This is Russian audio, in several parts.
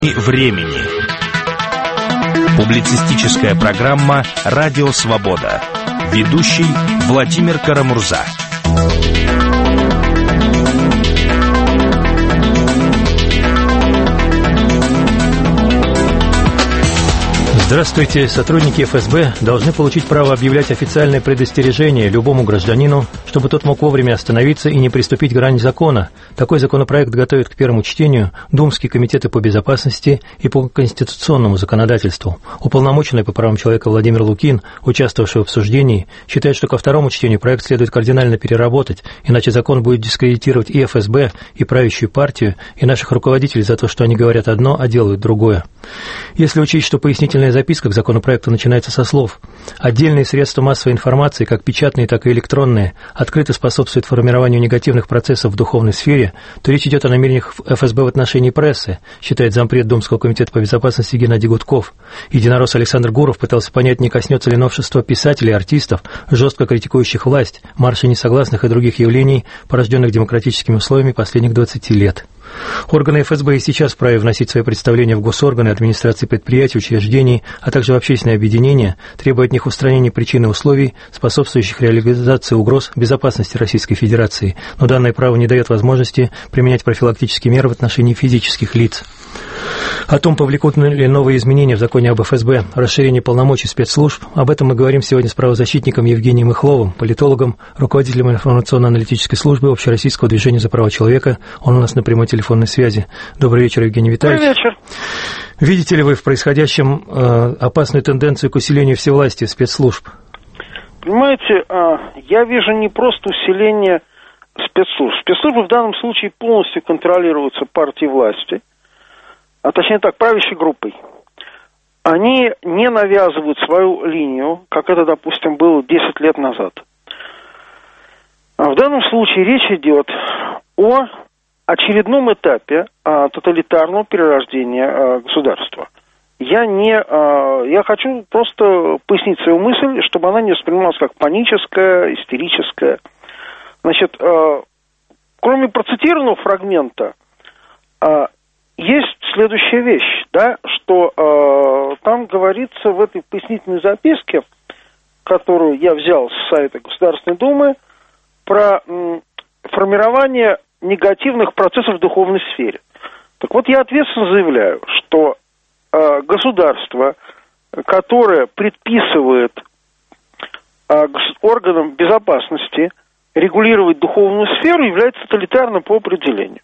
Времени. Публицистическая программа «Радио Свобода». Ведущий Владимир Карамурза. Здравствуйте. Сотрудники ФСБ должны получить право объявлять официальное предостережение любому гражданину, чтобы тот мог вовремя остановиться и не приступить к грани закона. Такой законопроект готовит к первому чтению Думские комитеты по безопасности и по конституционному законодательству. Уполномоченный по правам человека Владимир Лукин, участвовавший в обсуждении, считает, что ко второму чтению проект следует кардинально переработать, иначе закон будет дискредитировать и ФСБ, и правящую партию, и наших руководителей за то, что они говорят одно, а делают другое. Если учесть, что пояснительная записка к законопроекту начинается со слов: «Отдельные средства массовой информации, как печатные, так и электронные, открыто способствуют формированию негативных процессов в духовной сфере», то речь идет о намерениях ФСБ в отношении прессы, считает зампред Думского комитета по безопасности Геннадий Гудков. Единорос Александр Гуров пытался понять, не коснется ли новшество писателей и артистов, жестко критикующих власть, марши несогласных и других явлений, порожденных демократическими условиями последних 20 лет. Органы ФСБ и сейчас вправе вносить свои представления в госорганы, администрации предприятий, учреждений, а также в общественные объединения, требуя от них устранения причин и условий, способствующих реализации угроз безопасности Российской Федерации, но данное право не дает возможности применять профилактические меры в отношении физических лиц. О том, повлекут ли новые изменения в законе об ФСБ, расширение полномочий спецслужб, об этом мы говорим сегодня с правозащитником Евгением Мыхловым, политологом, руководителем информационно-аналитической службы Общероссийского движения за права человека. Он у нас на прямой телефонной связи. Добрый вечер, Евгений Витальевич. Добрый вечер. Видите ли вы в происходящем опасную тенденцию к усилению всевластия спецслужб? Понимаете, я вижу не просто усиление спецслужб. Спецслужбы в данном случае полностью контролируются партией власти, а точнее так, правящей группой. Они не навязывают свою линию, как это, допустим, было 10 лет назад. В данном случае речь идет о очередном этапе тоталитарного перерождения государства. Я хочу просто пояснить свою мысль, чтобы она не воспринималась как паническая, истерическая. Значит, кроме процитированного фрагмента, есть следующая вещь, да, что там говорится в этой пояснительной записке, которую я взял с сайта Государственной Думы, про формирование негативных процессов в духовной сфере. Так вот, я ответственно заявляю, что государство, которое предписывает органам безопасности регулировать духовную сферу, является тоталитарным по определению.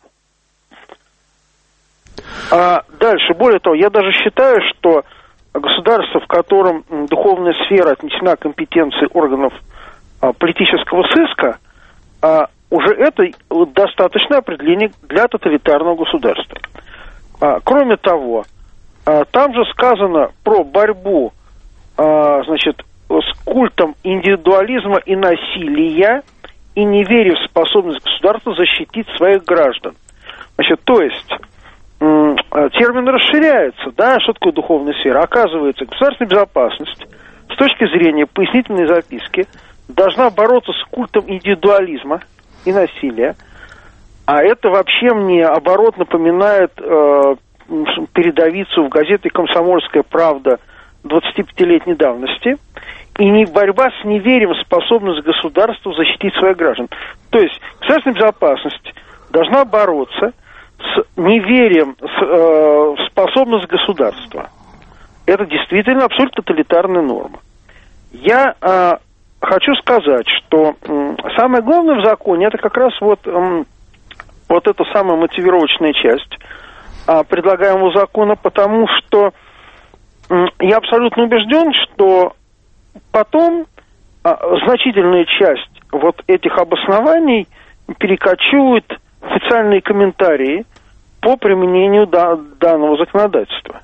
А дальше, более того, я даже считаю, что государство, в котором духовная сфера отнесена к компетенции органов политического сыска, уже это достаточное определение для тоталитарного государства. Кроме того, там же сказано про борьбу, значит, с культом индивидуализма и насилия и неверие в способность государства защитить своих граждан. Значит, то есть термин расширяется, да, что такое духовная сфера? Оказывается, государственная безопасность с точки зрения пояснительной записки должна бороться с культом индивидуализма и насилия, а это вообще мне оборот напоминает передовицу в газете «Комсомольская правда» 25-летней давности, и не борьба с неверием в способность государства защитить своих граждан. То есть государственная безопасность должна бороться с неверием в способность государства. Это действительно абсолютно тоталитарная норма. Я хочу сказать, что самое главное в законе это как раз вот эта самая мотивировочная часть предлагаемого закона, потому что я абсолютно убежден, что потом значительная часть вот этих обоснований перекочует в официальные комментарии по применению данного законодательства.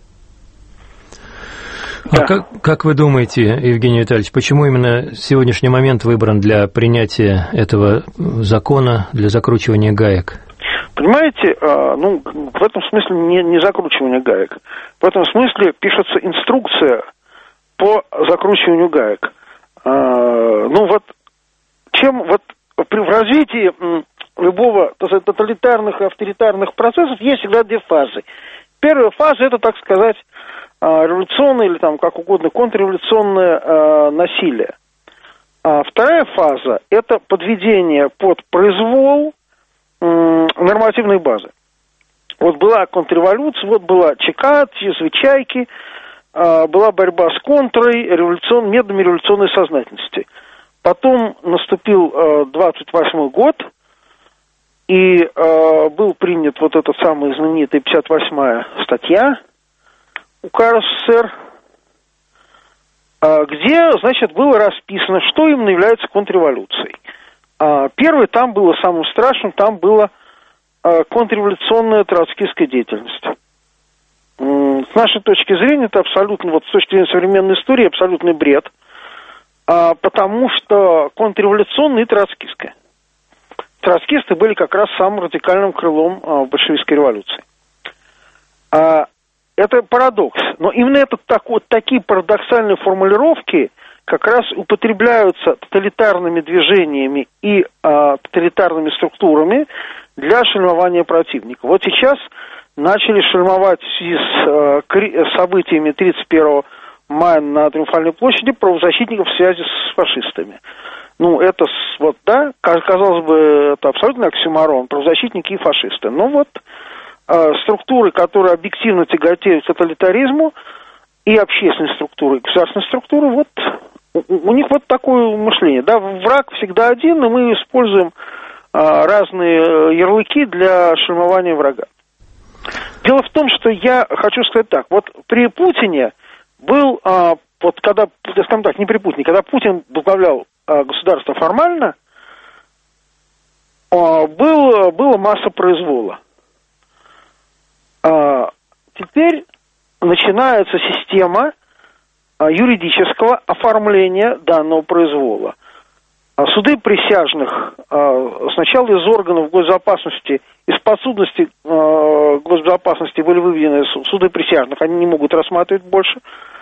А да. Как вы думаете, Евгений Витальевич, почему именно сегодняшний момент выбран для принятия этого закона, для закручивания гаек? Понимаете, в этом смысле не закручивание гаек. В этом смысле пишется инструкция по закручиванию гаек. В развитии любого тоталитарных и авторитарных процессов есть всегда две фазы. Первая фаза, это, так сказать, революционное или там как угодно контрреволюционное насилие. Вторая фаза – это подведение под произвол нормативной базы. Вот была контрреволюция, вот была ЧК, чрезвычайки, была борьба с контрой, методами революционной сознательности. Потом наступил 28-й год, и был принят вот эта самая знаменитая 58-я статья УК РСФСР, где, значит, было расписано, что именно является контрреволюцией. Первое, там было самым страшным, там была контрреволюционная троцкистская деятельность. С нашей точки зрения, это абсолютно, вот с точки зрения современной истории, абсолютный бред, потому что контрреволюционная и троцкистская. Троцкисты были как раз самым радикальным крылом большевистской революции. Это парадокс. Но именно такие парадоксальные формулировки как раз употребляются тоталитарными движениями и тоталитарными структурами для шельмования противника. Вот сейчас начали шельмовать в связи с событиями 31 мая на Триумфальной площади правозащитников в связи с фашистами. Ну, это, вот, да, казалось бы, это абсолютно оксюморон, правозащитники и фашисты. Но вот структуры, которые объективно тяготеют к тоталитаризму, и общественные структуры, и государственные структуры, вот у них вот такое мышление. Да, враг всегда один, и мы используем разные ярлыки для шельмования врага. Дело в том, что я хочу сказать так. Вот при Путине был, вот когда, скажем так, не при Путине, когда Путин возглавлял государство формально, была масса произвола. Теперь начинается система юридического оформления данного произвола. Суды присяжных сначала из органов госбезопасности, из подсудности госбезопасности были выведены суды присяжных, они не могут рассматривать больше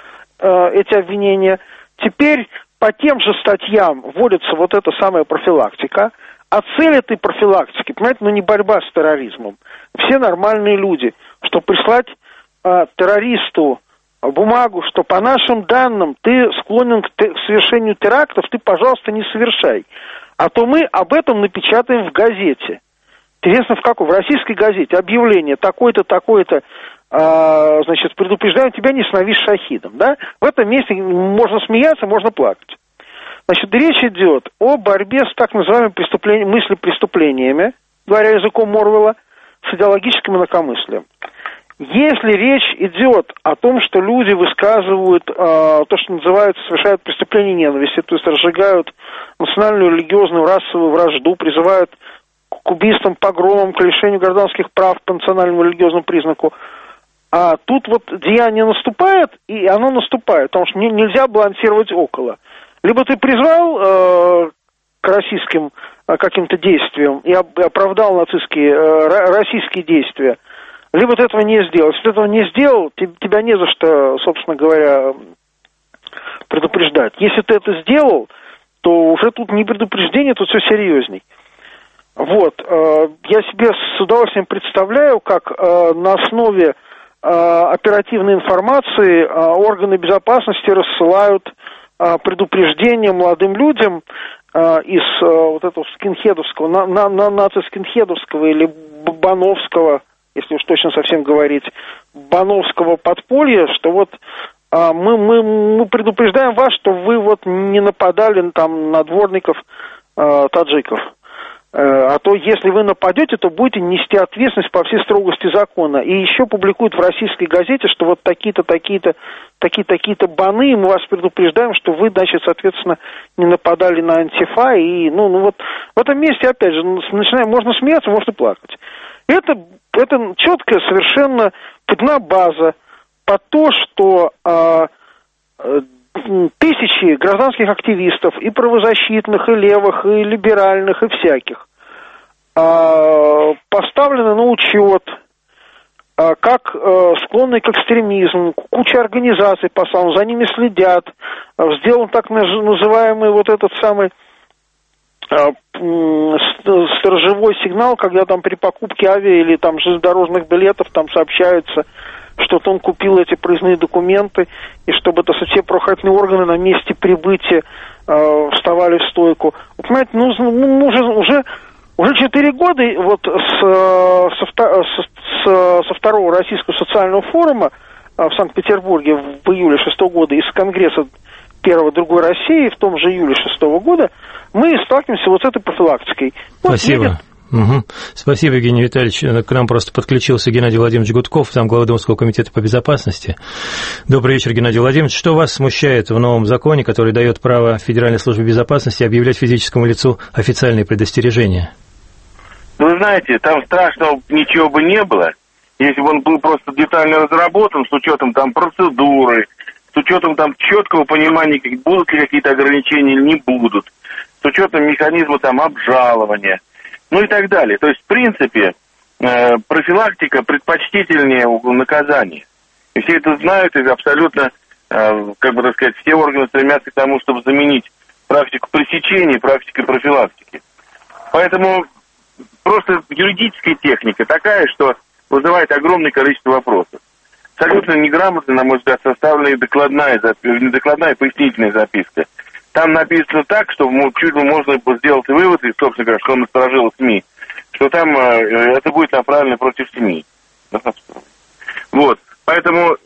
эти обвинения. Теперь по тем же статьям вводится вот эта самая профилактика, а цель этой профилактики, понимаете, не борьба с терроризмом. Все нормальные люди, что прислать террористу бумагу, что по нашим данным ты склонен к совершению терактов, ты, пожалуйста, не совершай. А то мы об этом напечатаем в газете. Интересно, в какой? В российской газете. Объявление такое-то, такое-то, значит, предупреждаем тебя, не становись шахидом. Да? В этом месте можно смеяться, можно плакать. Значит, речь идет о борьбе с так называемыми мыслепреступлениями, говоря языком Орвелла, с идеологическим инакомыслием. Если речь идет о том, что люди высказывают то, что называется, совершают преступления ненависти, то есть разжигают национальную, религиозную, расовую вражду, призывают к убийствам, погромам, к лишению гражданских прав по национальному религиозному признаку, а тут вот деяние наступает, и оно наступает, потому что нельзя балансировать около. Либо ты призвал к российским каким-то действиям и оправдал нацистские, российские действия, либо ты этого не сделал. Если ты этого не сделал, тебя не за что, собственно говоря, предупреждать. Если ты это сделал, то уже тут не предупреждение, тут все серьезней. Вот. Я себе с удовольствием представляю, как на основе оперативной информации органы безопасности рассылают предупреждения молодым людям из вот этого скинхедовского, наци-скинхедовского или бановского, если уж точно совсем говорить, бановского подполья, что вот мы предупреждаем вас, что вы вот не нападали там на дворников таджиков. А то, если вы нападете, то будете нести ответственность по всей строгости закона. И еще публикуют в российской газете, что вот такие-то баны, и мы вас предупреждаем, что вы, значит, соответственно, не нападали на антифа. И, вот в этом месте, опять же, можно смеяться, можно плакать. Это четкая совершенно видна база по то, что тысячи гражданских активистов, и правозащитных, и левых, и либеральных, и всяких, поставлены на учет как склонные к экстремизму, куча организаций за ними следят, сделан так называемый вот этот самый сторожевой сигнал, когда там при покупке авиа или там железнодорожных билетов там сообщается, что он купил эти проездные документы, и чтобы это все правоохранительные органы на месте прибытия вставали в стойку. Вы понимаете, уже 4 года вот со второго Российского социального форума в Санкт-Петербурге в июле 6 года и с Конгресса первого другой России в том же июле 6 года мы сталкиваемся вот с этой профилактикой. Спасибо. Спасибо, Евгений Витальевич. К нам просто подключился Геннадий Владимирович Гудков, замглавы Думского комитета по безопасности. Добрый вечер, Геннадий Владимирович. Что вас смущает в новом законе, который дает право Федеральной службе безопасности объявлять физическому лицу официальные предостережения? Вы знаете, там страшного ничего бы не было, если бы он был просто детально разработан, с учетом там процедуры, с учетом там четкого понимания, будут ли какие-то ограничения или не будут, с учетом механизма там обжалования, ну и так далее. То есть, в принципе, профилактика предпочтительнее наказания. И все это знают, и абсолютно, все органы стремятся к тому, чтобы заменить практику пресечения практикой профилактики. Поэтому просто юридическая техника такая, что вызывает огромное количество вопросов. Абсолютно неграмотно, на мой взгляд, составлена не докладная, пояснительная записка. Там написано так, что чуть ли можно сделать вывод, и, собственно говоря, что насторожило СМИ, что там это будет направлено против СМИ. Вот. Поэтому,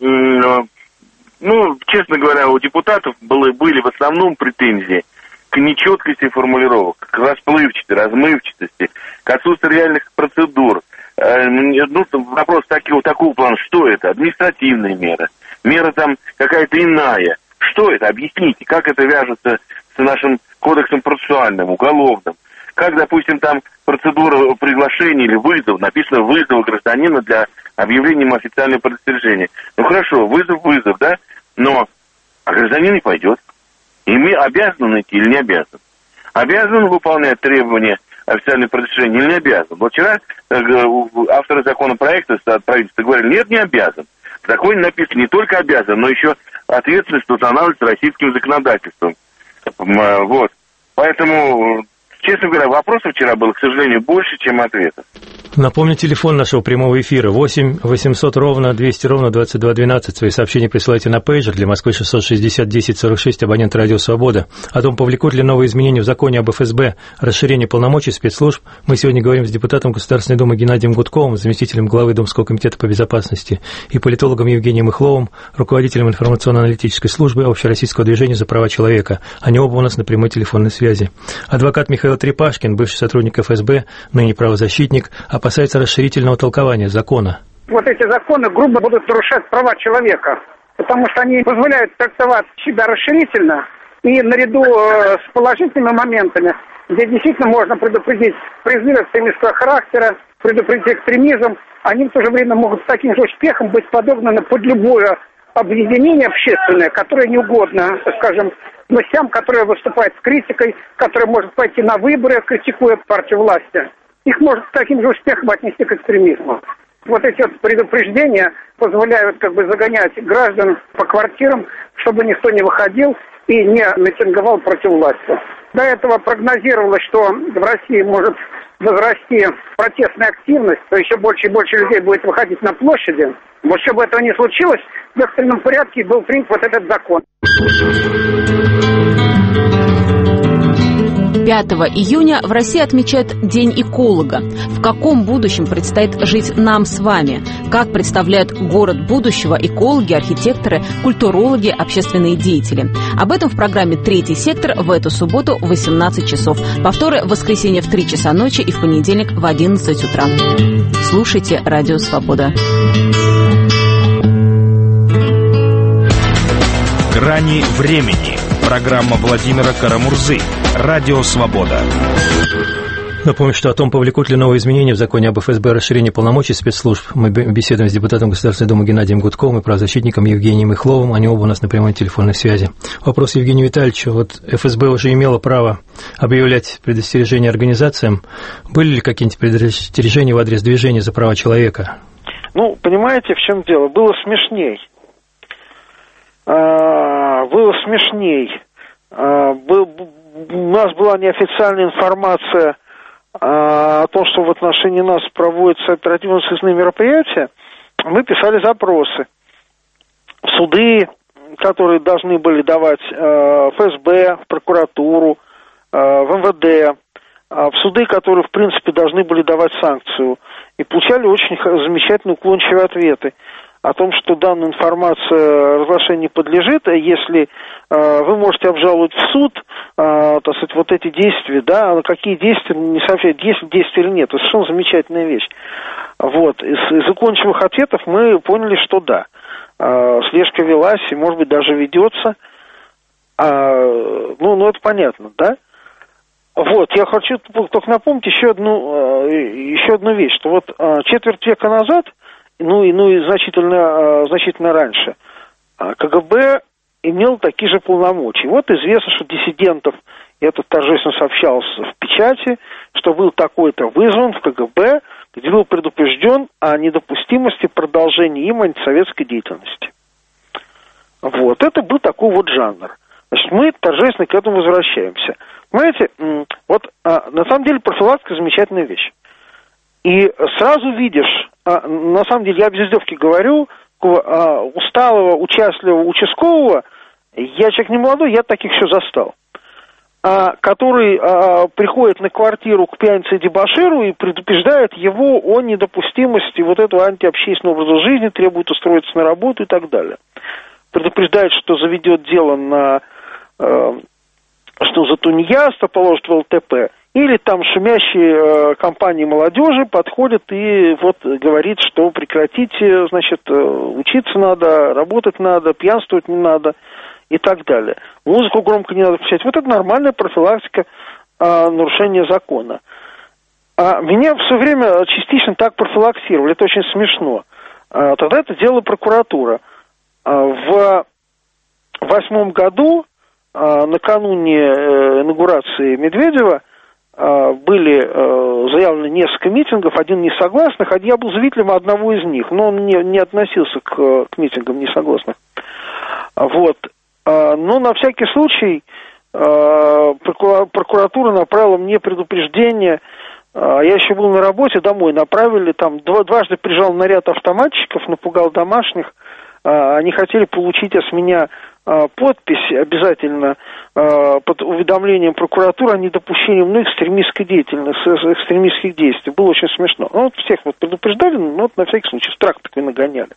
честно говоря, у депутатов были в основном претензии к нечеткости формулировок, к размывчатости, к отсутствию реальных процедур. Вопрос такого плана, что это? Административная мера, мера там какая-то иная. Что это? Объясните, как это вяжется с нашим кодексом процессуальным, уголовным. Как, допустим, там процедура приглашения или вызов, написано вызов гражданина для объявления ему официального предостережения. Ну хорошо, вызов, да? Но гражданин не пойдет. И мы обязаны идти или не обязаны? Обязан выполнять требования официального предостережения или не обязан? Вот вчера авторы законопроекта от правительства говорили, нет, не обязан. В законе написано не только обязан, но еще ответственность устанавливается российским законодательством. Вот. Поэтому, честно говоря, вопросов вчера было, к сожалению, больше, чем ответов. Напомню, телефон нашего прямого эфира 8 800 ровно 200 ровно 2212. Свои сообщения присылайте на пейджер для Москвы 660 1046, абонент «Радио Свобода». О том, повлекут ли новые изменения в законе об ФСБ, расширение полномочий спецслужб, мы сегодня говорим с депутатом Государственной Думы Геннадием Гудковым, заместителем главы Думского комитета по безопасности, и политологом Евгением Ихловым, руководителем информационно-аналитической службы Общероссийского движения за права человека. Они оба у нас на прямой телефонной связи. Адвокат Михаил Трепашкин, бывший сотрудник ФСБ, ныне правозащитник, опасается расширительного толкования закона. Вот эти законы грубо будут нарушать права человека, потому что они позволяют трактовать себя расширительно и наряду с положительными моментами, где действительно можно предупредить призывы экстремистского характера, предупредить экстремизм, они в то же время могут с таким же успехом быть подогнаны под любое объединение общественное, которое не угодно, скажем, властям, которое выступает с критикой, которое может пойти на выборы, критикуя партию власти. Их может с таким же успехом отнести к экстремизму. Вот эти вот предупреждения позволяют загонять граждан по квартирам, чтобы никто не выходил и не митинговал против власти. До этого прогнозировалось, что в России может возрасти протестная активность, то еще больше и больше людей будет выходить на площади. Вот чтобы этого не случилось, в экстренном порядке был принят вот этот закон. 5 июня в России отмечают День эколога. В каком будущем предстоит жить нам с вами? Как представляют город будущего экологи, архитекторы, культурологи, общественные деятели? Об этом в программе «Третий сектор» в эту субботу в 18 часов. Повторы в воскресенье в 3 часа ночи и в понедельник в 11 утра. Слушайте «Радио Свобода». «Грани времени». Программа Владимира Карамурзы. Радио Свобода. Напомню, что о том, повлекут ли новые изменения в законе об ФСБ, расширение полномочий спецслужб, мы беседуем с депутатом Государственной Думы Геннадием Гудковым и правозащитником Евгением Ихловым. Они оба у нас на прямой телефонной связи. Вопрос Евгению Витальевичу. Вот ФСБ уже имело право объявлять предостережения организациям. Были ли какие-нибудь предостережения в адрес движения за права человека? Понимаете, в чем дело? Было смешней. у нас была неофициальная информация о том, что в отношении нас проводятся оперативно-следственные мероприятия, мы писали запросы в суды, которые должны были давать ФСБ, в прокуратуру, в МВД, в суды, которые, в принципе, должны были давать санкцию, и получали очень замечательные уклончивые ответы о том, что данная информация разглашению не подлежит, а если вы можете обжаловать в суд, так сказать, вот эти действия, да, какие действия, не сообщают, есть ли действия или нет, это совершенно замечательная вещь. Вот, из уклончивых ответов мы поняли, что да, слежка велась и, может быть, даже ведется, ну, это понятно, да. Вот, я хочу только напомнить еще одну вещь, что вот четверть века назад, ну и значительно раньше, КГБ имел такие же полномочия. Вот известно, что диссидентов, это торжественно сообщалось в печати, что был такой-то вызван в КГБ, где был предупрежден о недопустимости продолжения им антисоветской деятельности. Вот, это был такой вот жанр. Значит, мы торжественно к этому возвращаемся. Понимаете, вот на самом деле профилактика замечательная вещь. И сразу видишь, на самом деле я без издевки говорю, усталого, участливого участкового, я человек не молодой, я таких еще застал, который приходит на квартиру к пьянице и дебоширу и предупреждает его о недопустимости вот этого антиобщественного образа жизни, требует устроиться на работу и так далее. Предупреждает, что заведет дело на... что за тунеядство положит в ЛТП, или там шумящие компании молодежи подходят и вот говорит, что прекратите, значит, учиться надо, работать надо, пьянствовать не надо и так далее. Музыку громко не надо включать. Вот это нормальная профилактика нарушения закона. Меня все время частично так профилактировали, это очень смешно. Тогда это делала прокуратура. В 2008 году, накануне инаугурации Медведева, были заявлены несколько митингов, один несогласных, а я был зрителем одного из них, но он не относился к митингам несогласных. Вот. Но на всякий случай прокуратура направила мне предупреждение, я еще был на работе, домой направили, там дважды приезжал наряд автоматчиков, напугал домашних, они хотели получить с меня подпись обязательно под уведомлением прокуратуры о недопущении мной экстремистской деятельности, экстремистских действий. Было очень смешно. Ну, вот всех вот предупреждали, но вот на всякий случай страх такой нагоняли.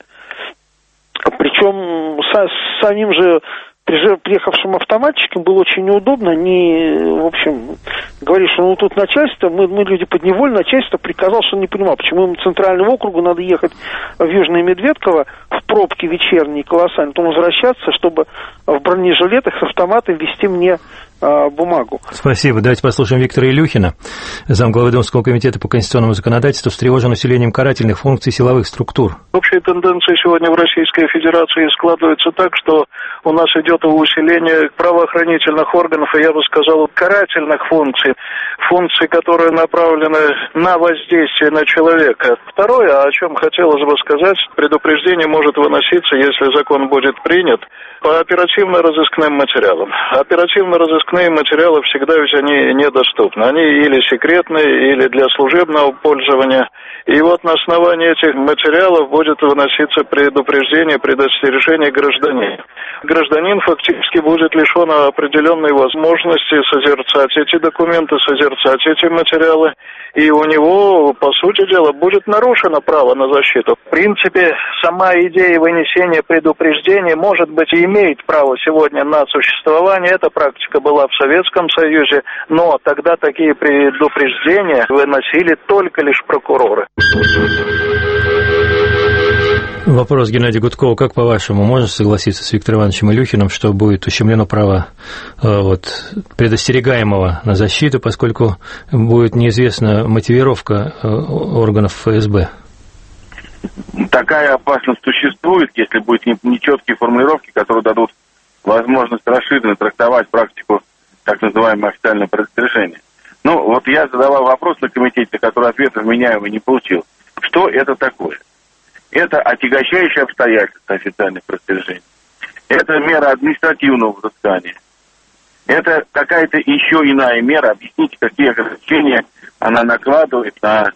Причем самим же приехавшим автоматчикам было очень неудобно. Они, в общем, говорили, что ну тут начальство, мы люди подневольны, начальство приказало, что он не понимал, почему им Центральному округу надо ехать в Южное Медведково в пробке вечерней колоссальной, потом возвращаться, чтобы в бронежилетах с автоматом вести мне бумагу. Спасибо. Давайте послушаем Виктора Илюхина, замглавы Думского комитета по конституционному законодательству, встревожен усилением карательных функций силовых структур. Общая тенденция сегодня в Российской Федерации складывается так, что у нас идет усиление правоохранительных органов, и я бы сказал, карательных функций, которые направлены на воздействие на человека. Второе, о чем хотелось бы сказать, предупреждение может выноситься, если закон будет принят, по оперативно-розыскным материалам. Оперативно-розыскные материалы всегда ведь они недоступны. Они или секретные, или для служебного пользования. И вот на основании этих материалов будет выноситься предупреждение, предостережение гражданину. Гражданин фактически будет лишен определенной возможности созерцать эти документы, созерцать эти материалы, и у него, по сути дела, будет нарушено право на защиту. В принципе, сама идея вынесения предупреждения, может быть, и имеет право сегодня на существование. Эта практика была в Советском Союзе, но тогда такие предупреждения выносили только лишь прокуроры. Вопрос Геннадия Гудкова. Как, по-вашему, можно согласиться с Виктором Ивановичем Илюхиным, что будет ущемлено право предостерегаемого на защиту, поскольку будет неизвестна мотивировка органов ФСБ? Такая опасность существует, если будут нечеткие формулировки, которые дадут возможность расширенно трактовать практику так называемого официального предостережения. Ну, вот я задавал вопрос на комитете, на который ответа вменяемый не получил. Что это такое? Это отягощающее обстоятельство официальных предостережений. Это мера административного взыскания. Это какая-то еще иная мера. Объясните, какие ограничения она накладывает на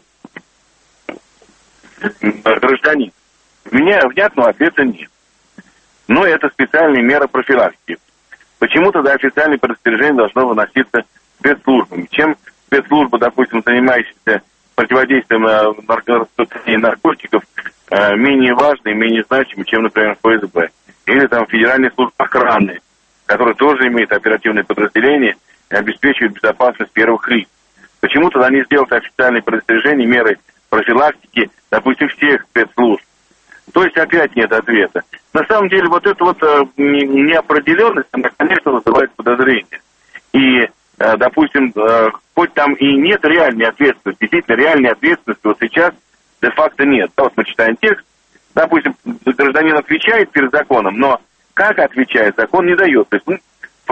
гражданина. У меня внятного ответа нет. Но это специальная мера профилактики. Почему тогда официальное предостережение должно выноситься спецслужбами? Чем спецслужба, допустим, занимающаяся противодействием распространения наркотиков, менее важны и менее значимы, чем, например, ФСБ? Или там Федеральная служба охраны, которая тоже имеет оперативное подразделение и обеспечивает безопасность первых лиц. Почему тогда не сделать официальное предостережение, меры профилактики, допустим, всех спецслужб? То есть опять нет ответа. На самом деле вот эта вот неопределенность, она, конечно, вызывает подозрения. И, допустим, хоть там и нет реальной ответственности, действительно реальной ответственности вот сейчас де-факто нет. Да, вот мы читаем текст, допустим, гражданин отвечает перед законом, но как отвечает, закон не дает. То есть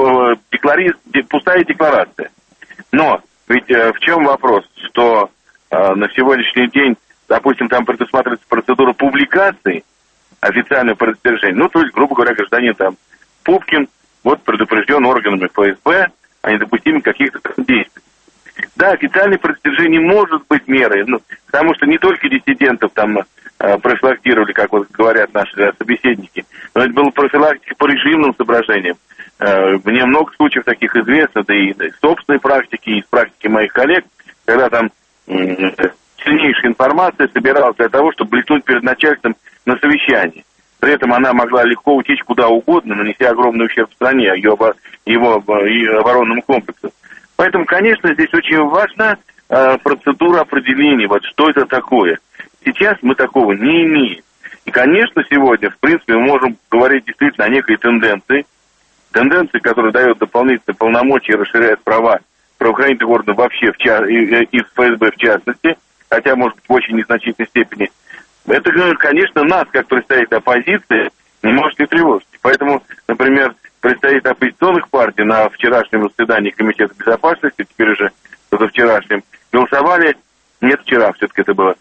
пустая декларация. Но ведь в чем вопрос, что на сегодняшний день, допустим, там предусматривается процедура публикации официального предостережения. Ну, то есть, грубо говоря, гражданин там Пупкин вот предупрежден органами ФСБ о недопустимых каких-то действий. Да, официальное предостережение может быть мерой, потому что не только диссидентов там профилактировали, как вот говорят наши собеседники, но это была профилактика по режимным соображениям. Мне много случаев таких известно, да и из собственной практики, и из практики моих коллег, когда там сильнейшая информация собиралась для того, чтобы блеснуть перед начальством на совещании. При этом она могла легко утечь куда угодно, нанеся огромный ущерб стране, его оборонному комплексу. Поэтому, конечно, здесь очень важна процедура определения, вот что это такое. Сейчас мы такого не имеем. И, конечно, сегодня, в принципе, мы можем говорить действительно о некой тенденции, которая дает дополнительные полномочия и расширяет права правоохранительных органов вообще, и ФСБ в частности, хотя, может быть, в очень незначительной степени. Это, конечно, нас, как представитель оппозиции, не может не тревожить. Поэтому, например, представители оппозиционных партий на вчерашнем заседании Комитета безопасности, теперь уже позавчерашнем, голосовали, нет, вчера все-таки это было,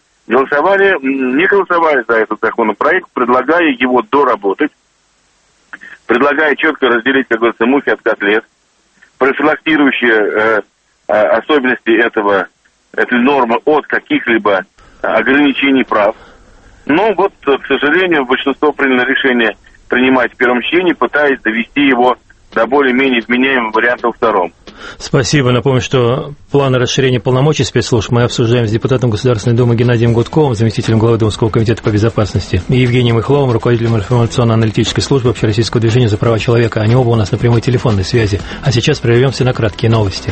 не голосовали за этот законопроект, предлагая его доработать, предлагая четко разделить, как говорится, мухи от котлет, профилактирующие особенности этой нормы от каких-либо ограничений прав. Но вот, к сожалению, большинство приняло решение принимать в первом чтении, пытаясь довести его до более-менее изменяемого варианта во втором. Спасибо. Напомню, что планы расширения полномочий спецслужб мы обсуждаем с депутатом Государственной Думы Геннадием Гудковым, заместителем главы Думского комитета по безопасности, и Евгением Ихловым, руководителем информационно-аналитической службы Общероссийского движения за права человека. Они оба у нас на прямой телефонной связи. А сейчас прервемся на краткие новости.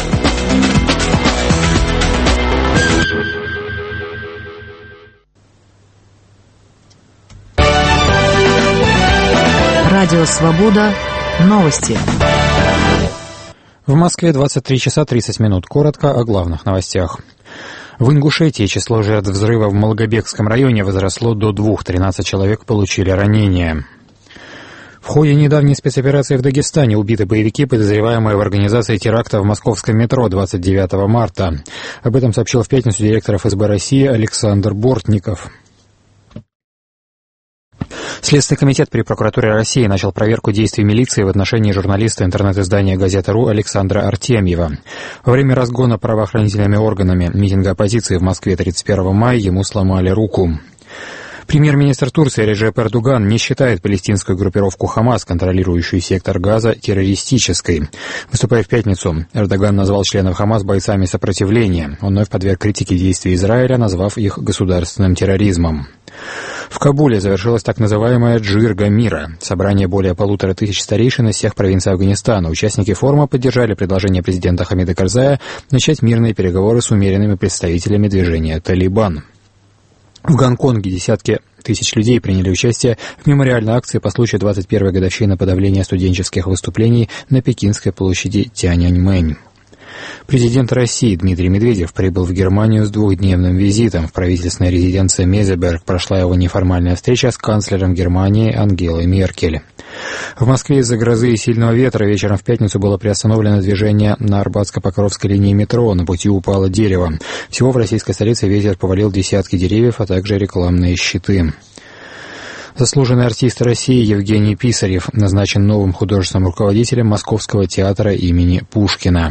Радио «Свобода». Новости. В Москве 23 часа 30 минут. Коротко о главных новостях. В Ингушетии число жертв взрыва в Малгобекском районе возросло до 2. 13 человек получили ранения. В ходе недавней спецоперации в Дагестане убиты боевики, подозреваемые в организации теракта в московском метро 29 марта. Об этом сообщил в пятницу директор ФСБ России Александр Бортников. Следственный комитет при прокуратуре России начал проверку действий милиции в отношении журналиста интернет-издания «Газета.ру» Александра Артемьева. Во время разгона правоохранительными органами митинга оппозиции в Москве 31 мая ему сломали руку. Премьер-министр Турции Реджеп Эрдоган не считает палестинскую группировку «Хамас», контролирующую сектор Газа, террористической. Выступая в пятницу, Эрдоган назвал членов «Хамас» бойцами сопротивления. Он вновь подверг критике действий Израиля, назвав их государственным терроризмом. В Кабуле завершилась так называемая «Джирга мира» — собрание более 1500 старейшин из всех провинций Афганистана. Участники форума поддержали предложение президента Хамида Карзая начать мирные переговоры с умеренными представителями движения «Талибан». В Гонконге десятки тысяч людей приняли участие в мемориальной акции по случаю 21-й годовщины подавления студенческих выступлений на Пекинской площади Тяньаньмэнь. Президент России Дмитрий Медведев прибыл в Германию с двухдневным визитом. В правительственной резиденции Мезеберг прошла его неформальная встреча с канцлером Германии Ангелой Меркель. В Москве из-за грозы и сильного ветра вечером в пятницу было приостановлено движение на Арбатско-Покровской линии метро. На пути упало дерево. Всего в российской столице ветер повалил десятки деревьев, а также рекламные щиты. Заслуженный артист России Евгений Писарев назначен новым художественным руководителем Московского театра имени Пушкина.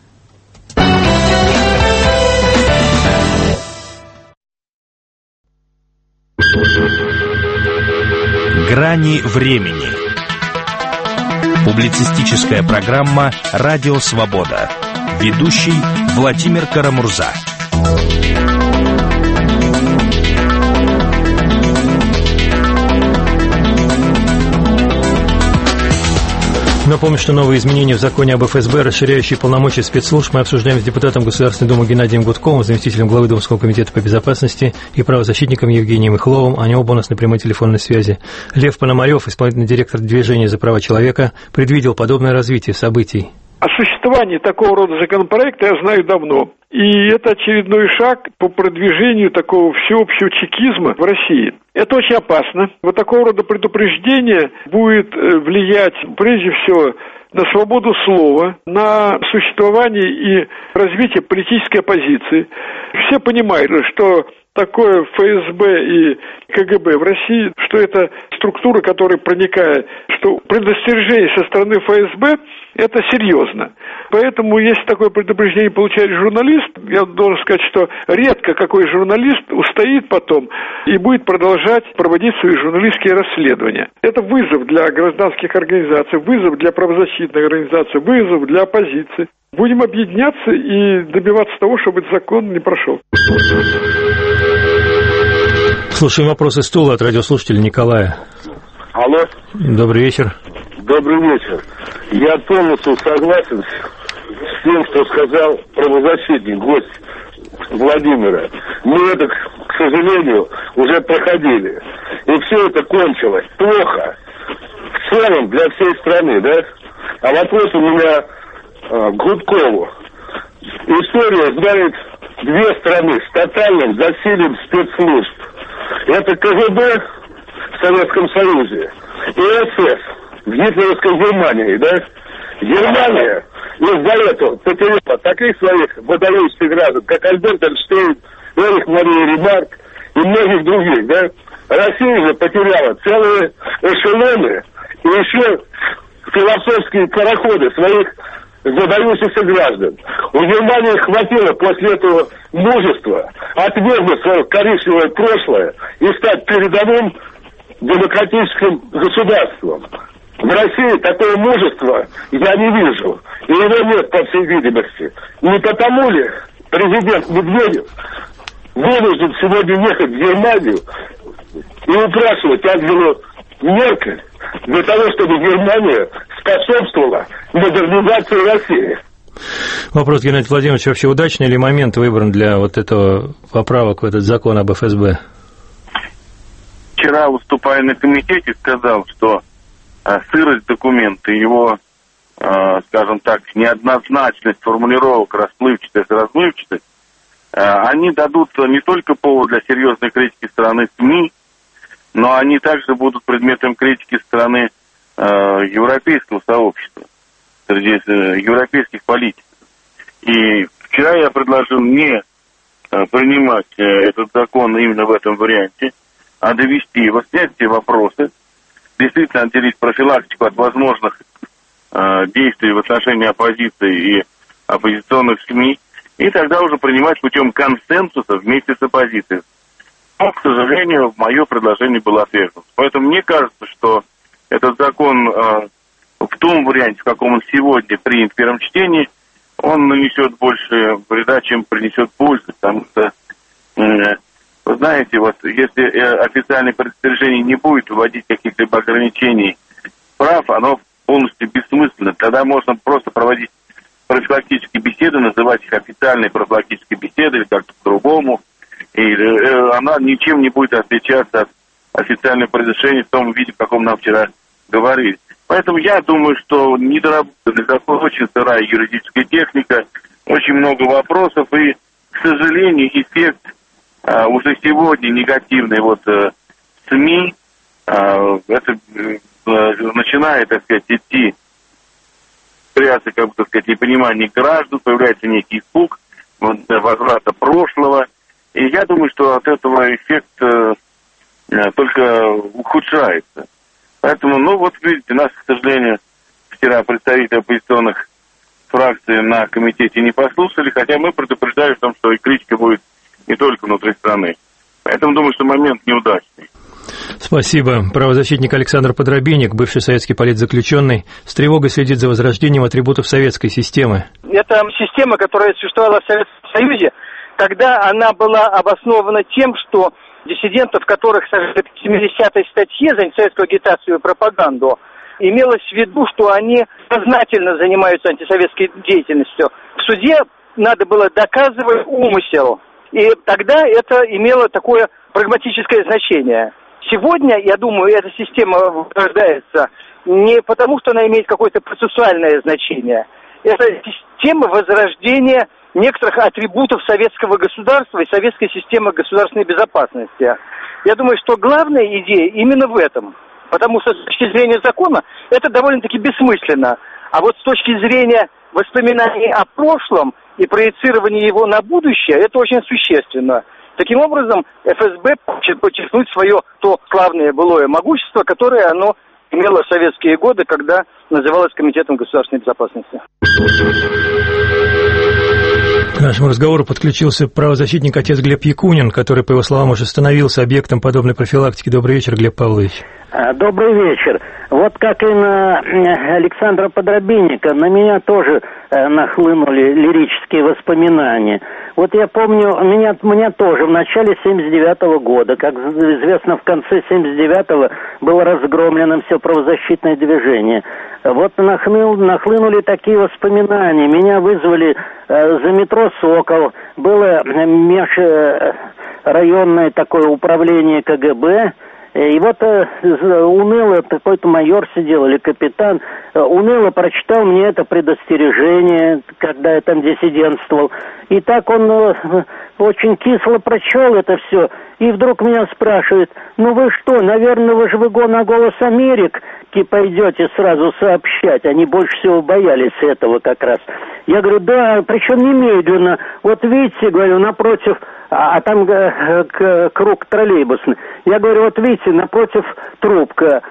Грани времени. Публицистическая программа «Радио Свобода». Ведущий Владимир Карамурза. Напомню, что новые изменения в законе об ФСБ, расширяющие полномочия спецслужб, мы обсуждаем с депутатом Государственной Думы Геннадием Гудковым, заместителем главы Думского комитета по безопасности и правозащитником Евгением Ихловым. Они оба у нас на прямой телефонной связи. Лев Пономарев, исполнительный директор Движения за права человека, предвидел подобное развитие событий. О существовании такого рода законопроекта я знаю давно. И это очередной шаг по продвижению такого всеобщего чекизма в России. Это очень опасно. Вот такого рода предупреждение будет влиять прежде всего на свободу слова, на существование и развитие политической оппозиции. Все понимают, что такое ФСБ и КГБ в России, что это структура, которая проникает, что предостережение со стороны ФСБ – это серьезно. Поэтому, если такое предупреждение получает журналист, я должен сказать, что редко какой журналист устоит потом и будет продолжать проводить свои журналистские расследования. Это вызов для гражданских организаций, вызов для правозащитных организаций, вызов для оппозиции. Будем объединяться и добиваться того, чтобы этот закон не прошел. Слушаем вопросы стула от радиослушателя Николая. Алло. Добрый вечер. Добрый вечер. Я полностью согласен с тем, что сказал правозащитник, гость Владимира. Мы это, к сожалению, уже проходили. И все это кончилось плохо. В целом для всей страны, да? А вопрос у меня к Гудкову. История знает две страны с тотальным засилием спецслужб. Это КГБ в Советском Союзе и СС в гитлеровской Германии, да? Германия из-за этого потеряла таких своих выдающихся граждан, как Альберт Эйнштейн, Эрих Мария Ремарк и многих других, да? Россия же потеряла целые эшелоны и еще философские пароходы своих выдающихся граждан. У Германии хватило после этого мужества отвергнуть свое коричневое прошлое и стать передовым демократическим государством. В России такое мужество я не вижу. И его нет, по всей видимости. Не потому ли президент Медведев вынужден сегодня ехать в Германию и упрашивать Ангелу Меркель для того, чтобы Германия способствовала модернизации России? Вопрос, Геннадий Владимирович, вообще удачный ли момент выбран для вот этого поправок в этот закон об ФСБ? Вчера, выступая на комитете, сказал, что сырость документа, его, скажем так, неоднозначность формулировок, расплывчатость, размывчатость, они дадут не только повод для серьезной критики стороны СМИ, но они также будут предметом критики стороны европейского сообщества, среди европейских политиков. И вчера я предложил не принимать этот закон именно в этом варианте, а довести его, снять все вопросы, действительно отделить профилактику от возможных действий в отношении оппозиции и оппозиционных СМИ, и тогда уже принимать путем консенсуса вместе с оппозицией. Но, к сожалению, мое предложение было отвергнуто. Поэтому мне кажется, что этот закон в том варианте, в каком он сегодня принят в первом чтении, он нанесет больше вреда, чем принесет пользы, потому что, вы знаете, вот если официальное предостережение не будет вводить каких-либо ограничений прав, оно полностью бессмысленно. Тогда можно просто проводить профилактические беседы, называть их официальные профилактические беседы или как-то по-другому, и она ничем не будет отличаться от официального предрешения в том виде, в каком нам вчера говорили. Поэтому я думаю, что недоработанный закон, очень сырая юридическая техника, очень много вопросов, и, к сожалению, эффект уже сегодня негативный вот СМИ, это начинает, так сказать, идти, появляется, как бы, так сказать, непонимание граждан, появляется некий испуг возврата прошлого. И я думаю, что от этого эффект только ухудшается. Поэтому, видите, нас, к сожалению, вчера представители оппозиционных фракций на комитете не послушали, хотя мы предупреждали в том, что и критика будет не только внутри страны. Поэтому думаю, что момент неудачный. Спасибо. Правозащитник Александр Подробинник, бывший советский политзаключенный, с тревогой следит за возрождением атрибутов советской системы. Это система, которая существовала в Советском Союзе, тогда она была обоснована тем, что диссидентов, которых сажали в 70-й статье за антисоветскую агитацию и пропаганду, имелось в виду, что они сознательно занимаются антисоветской деятельностью. В суде надо было доказывать умысел, и тогда это имело такое прагматическое значение. Сегодня, я думаю, эта система возрождается не потому, что она имеет какое-то процессуальное значение. Это система возрождения некоторых атрибутов советского государства и советской системы государственной безопасности. Я думаю, что главная идея именно в этом. Потому что с точки зрения закона это довольно-таки бессмысленно. А вот с точки зрения воспоминаний о прошлом и проецирования его на будущее, это очень существенно. Таким образом, ФСБ хочет подчеркнуть свое то славное былое могущество, которое оно имело в советские годы, когда называлось Комитетом государственной безопасности. К нашему разговору подключился правозащитник отец Глеб Якунин, который, по его словам, уже становился объектом подобной профилактики. Добрый вечер, Глеб Павлович. Добрый вечер. Вот как и на Александра Подробинника, на меня тоже нахлынули лирические воспоминания. Вот я помню, меня тоже в начале 79-го года, как известно, в конце 79-го было разгромлено все правозащитное движение. Вот нахлынули такие воспоминания. Меня вызвали за метро «Сокол». Было межрайонное такое управление КГБ. И вот уныло какой-то майор сидел или капитан, уныло прочитал мне это предостережение, когда я там диссидентствовал. И так он очень кисло прочел это все. И вдруг меня спрашивает: ну вы что, наверное, вы же на «Голос Америки» пойдете сразу сообщать. Они больше всего боялись этого как раз. Я говорю: да, причем немедленно. Вот видите, говорю, напротив, а там круг троллейбусный. Я говорю: вот видите, напротив трубка,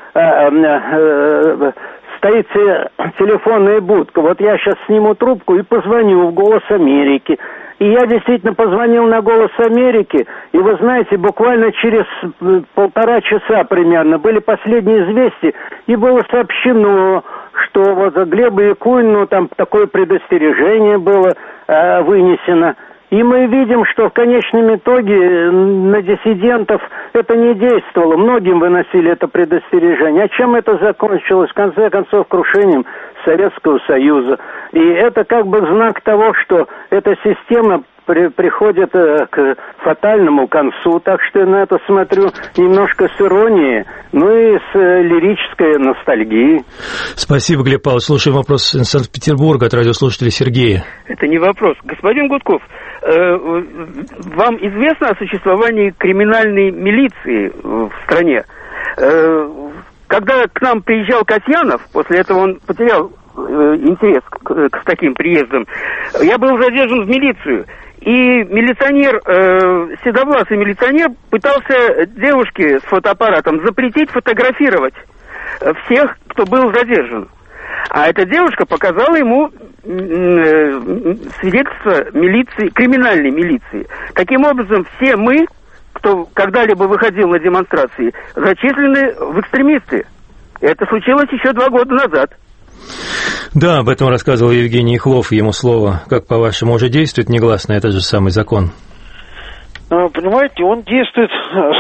стоит телефонная будка. Вот я сейчас сниму трубку и позвоню в «Голос Америки». И я действительно позвонил на «Голос Америки», и вы знаете, буквально через 1,5 часа примерно были последние известия, и было сообщено, что вот Глебу Якунину там такое предостережение было вынесено. И мы видим, что в конечном итоге на диссидентов это не действовало. Многим выносили это предостережение. А чем это закончилось? В конце концов, крушением Советского Союза. И это как бы знак того, что эта система приходит к фатальному концу. Так что я на это смотрю немножко с иронией, ну и с лирической ностальгией. Спасибо, Глеб Павлович. Слушаем вопрос из Санкт-Петербурга от радиослушателя Сергея. Это не вопрос. Господин Гудков, вам известно о существовании криминальной милиции в стране? Когда к нам приезжал Касьянов, после этого он потерял интерес к таким приездам, я был задержан в милицию. И милиционер, седовласый милиционер, пытался девушке с фотоаппаратом запретить фотографировать всех, кто был задержан. А эта девушка показала ему свидетельство милиции, криминальной милиции. Таким образом, все мы, кто когда-либо выходил на демонстрации, зачислены в экстремисты. Это случилось еще 2 года назад. Да, об этом рассказывал Евгений Ихлов, ему слово. Как, по-вашему, уже действует негласно этот же самый закон? Понимаете, он действует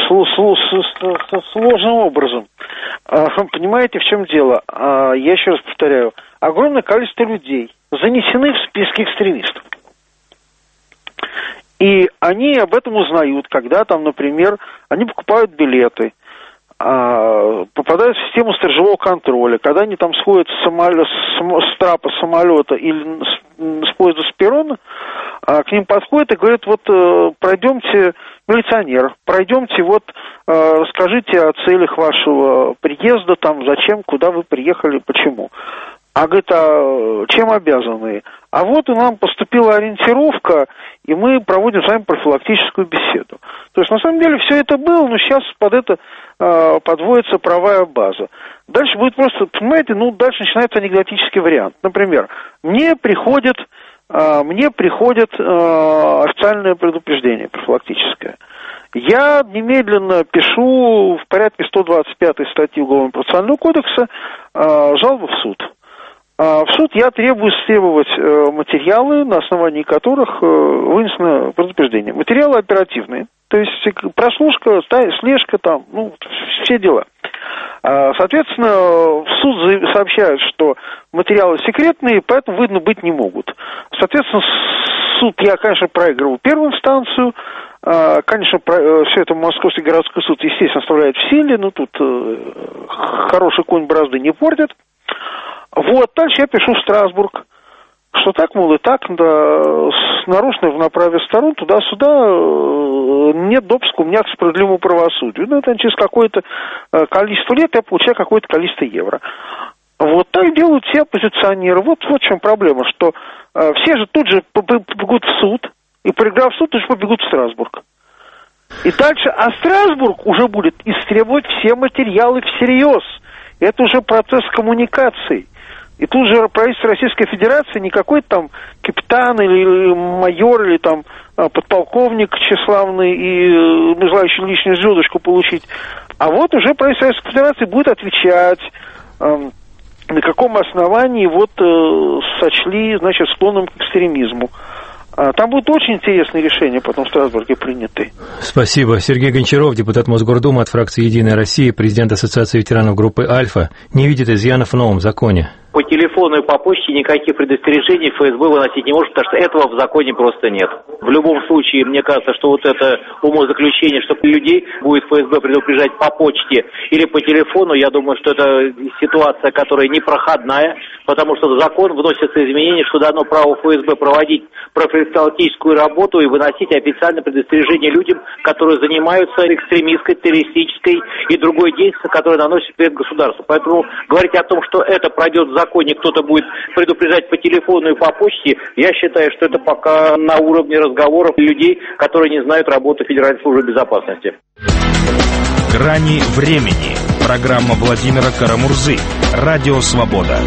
сложным образом. Понимаете, в чем дело? Я еще раз повторяю. Огромное количество людей занесены в списки экстремистов. И они об этом узнают, когда там, например, они покупают билеты, попадают в систему сторожевого контроля, когда они там сходят с трапа самолета или с поезда с перрона, к ним подходят и говорят: вот пройдемте, милиционер, пройдемте, вот расскажите о целях вашего приезда, там, зачем, куда вы приехали, почему. А говорит, а чем обязаны? А вот и нам поступила ориентировка, и мы проводим с вами профилактическую беседу. То есть, на самом деле, все это было, но сейчас под это подводится правовая база. Дальше будет просто, понимаете, дальше начинается анекдотический вариант. Например, мне приходит официальное предупреждение профилактическое. Я немедленно пишу в порядке 125 статьи Уголовного процессуального кодекса жалобу в суд. В суд я требую стребовать материалы, на основании которых вынесено предупреждение. Материалы оперативные, то есть прослушка, слежка там, все дела. Соответственно, в суд сообщают, что материалы секретные, поэтому выданы быть не могут. Соответственно, суд я, конечно, проигрывал первую инстанцию. Конечно, все это Московский городской суд, естественно, оставляет в силе, но тут хороший конь борозды не портит. Вот, дальше я пишу в Страсбург, что так, мол, и так, да, нарушено в направе сторон, туда-сюда нет допуска у меня к справедливому правосудию. Это через какое-то количество лет я получаю какое-то количество евро. Вот так делают все оппозиционеры. Вот в чем проблема, что все же тут же побегут в суд, и проиграв суд, тут же побегут в Страсбург. И дальше, а Страсбург уже будет истребовать все материалы всерьез. Это уже процесс коммуникаций. И тут же правительство Российской Федерации не какой-то там капитан или майор, или там подполковник тщеславный и желающий лишнюю звездочку получить. А вот уже правительство Российской Федерации будет отвечать, на каком основании сочли, склонным к экстремизму. Там будут очень интересные решения потом в Страсбурге приняты. Спасибо. Сергей Гончаров, депутат Мосгордумы от фракции «Единая Россия», президент Ассоциации ветеранов группы «Альфа», не видит изъянов в новом законе. По телефону и по почте никаких предостережений ФСБ выносить не может, потому что этого в законе просто нет. В любом случае, мне кажется, что это умозаключение, что людей будет ФСБ предупреждать по почте или по телефону, я думаю, что это ситуация, которая непроходная, потому что в закон вносятся изменения, что дано право ФСБ проводить профилактическую работу и выносить официальное предостережение людям, которые занимаются экстремистской, террористической и другой деятельностью, которая наносит вред государству. Поэтому говорить о том, что это пройдет в законе, кто-то будет предупреждать по телефону и по почте, я считаю, что это пока на уровне разговоров людей, которые не знают работу Федеральной службы безопасности. «Грани времени». Программа Владимира Карамурзы. Радио «Свобода».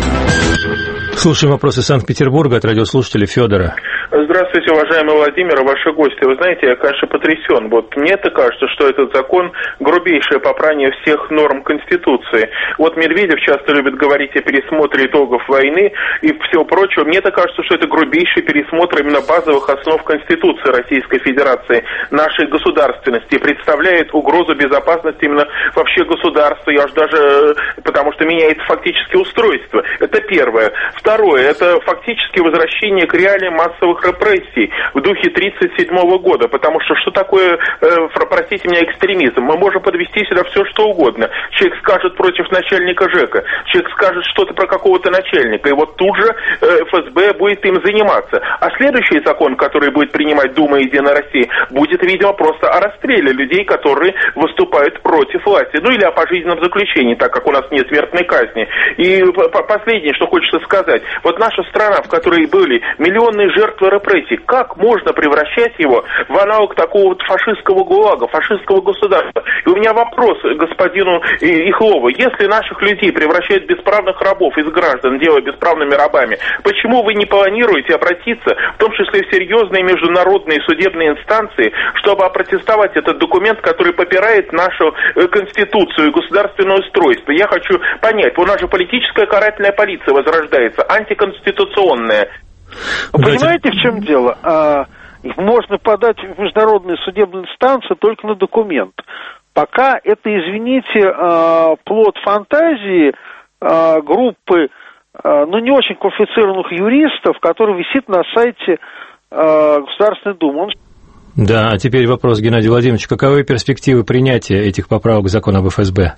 Слушаем вопросы Санкт-Петербурга от радиослушателя Федора. Здравствуйте, уважаемый Владимир, ваши гости. Вы знаете, я, конечно, потрясен. Мне-то кажется, что этот закон грубейшее попрание всех норм Конституции. Медведев часто любит говорить о пересмотре итогов войны и всего прочего. Мне-то кажется, что это грубейший пересмотр именно базовых основ Конституции Российской Федерации, нашей государственности, представляет угрозу безопасности именно вообще государства, потому что меняется фактически устройство. Это первое. Второе, это фактически возвращение к реалиям массовых репрессий в духе 1937 года, потому что такое, простите меня, экстремизм? Мы можем подвести сюда все, что угодно. Человек скажет против начальника ЖЭКа, человек скажет что-то про какого-то начальника, и тут же ФСБ будет им заниматься. А следующий закон, который будет принимать Дума «Единая Россия», будет, видимо, просто о расстреле людей, которые выступают против власти. Или о пожизненном заключении, так как у нас нет смертной казни. И последнее, что хочется сказать. Наша страна, в которой были миллионные жертвы репрессий, как можно превращать его в аналог такого фашистского ГУЛАГа, фашистского государства? И у меня вопрос господину Ихлову. Если наших людей превращают в бесправных рабов из граждан, делая бесправными рабами, почему вы не планируете обратиться, в том числе в серьезные международные судебные инстанции, чтобы опротестовать этот документ, который попирает нашу Конституцию и государственное устройство? Я хочу понять, у нас же политическая карательная полиция возрождается, антиконституционная. Вы понимаете, в чем дело? Можно подать в международные судебные инстанции только на документ. Пока это, извините, плод фантазии группы, не очень квалифицированных юристов, который висит на сайте Государственной Думы. Да, а теперь вопрос, Геннадий Владимирович. Каковы перспективы принятия этих поправок к закону об ФСБ?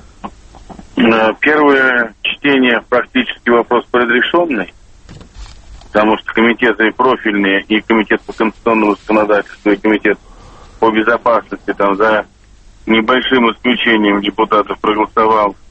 Первое чтение практически вопрос предрешенный, потому что комитеты профильные, и комитет по конституционному законодательству, и комитет по безопасности, за небольшим исключением депутатов проголосовал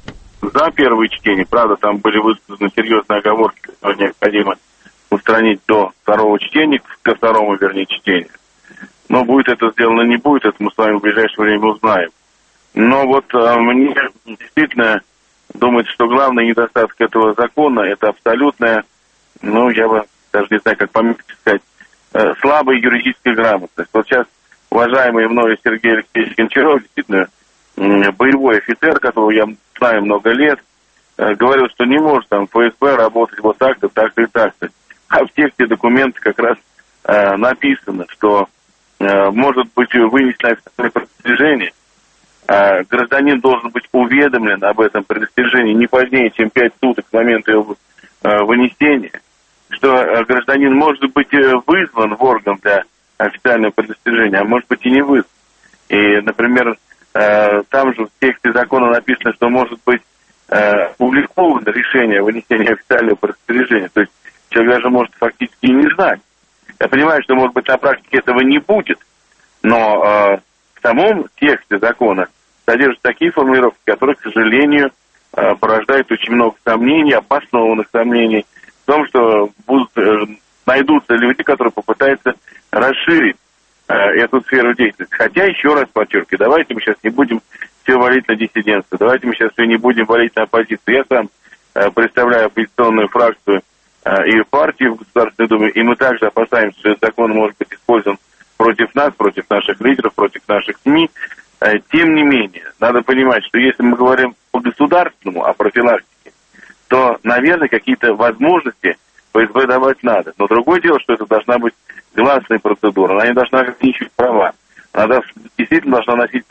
за первое чтение. Правда, там были высказаны серьезные оговорки, что необходимо устранить до второго чтения, ко второму, вернее, чтению. Но будет это сделано, не будет, это мы с вами в ближайшее время узнаем. Но вот мне действительно думается, что главный недостаток этого закона — это абсолютная, я бы даже не знаю, как помягче сказать, слабая юридическая грамотность. Вот сейчас уважаемый мною Сергей Алексеевич Гончаров, действительно боевой офицер, которого я знаю много лет, говорил, что не может там ФСБ работать вот так-то, так-то и так-то. А в тексте документа как раз написано, что может быть вынесено официальное предостережение. Гражданин должен быть уведомлен об этом предостережении не позднее, чем 5 суток с момента его вынесения, что гражданин может быть вызван в орган для официального предостережения, а может быть и не вызван. И, например, там же в тексте закона написано, что может быть опубликовано решение о вынесении официального предостережения. То есть человек даже может фактически и не знать. Я понимаю, что, может быть, на практике этого не будет, но в самом тексте закона содержат такие формулировки, которые, к сожалению, порождают очень много сомнений, обоснованных сомнений в том, что найдутся люди, которые попытаются расширить эту сферу деятельности. Хотя, еще раз подчеркиваю, давайте мы сейчас не будем все валить на диссидентство, давайте мы сейчас все не будем валить на оппозицию. Я сам представляю оппозиционную фракцию и партию в Государственной Думе, и мы также опасаемся, что этот закон может быть использован против нас, против наших лидеров, против наших СМИ. Тем не менее, надо понимать, что если мы говорим по государственному, о профилактике, то, наверное, какие-то возможности ФСБ давать надо. Но другое дело, что это должна быть гласная процедура, она не должна ограничивать права. Она действительно должна носить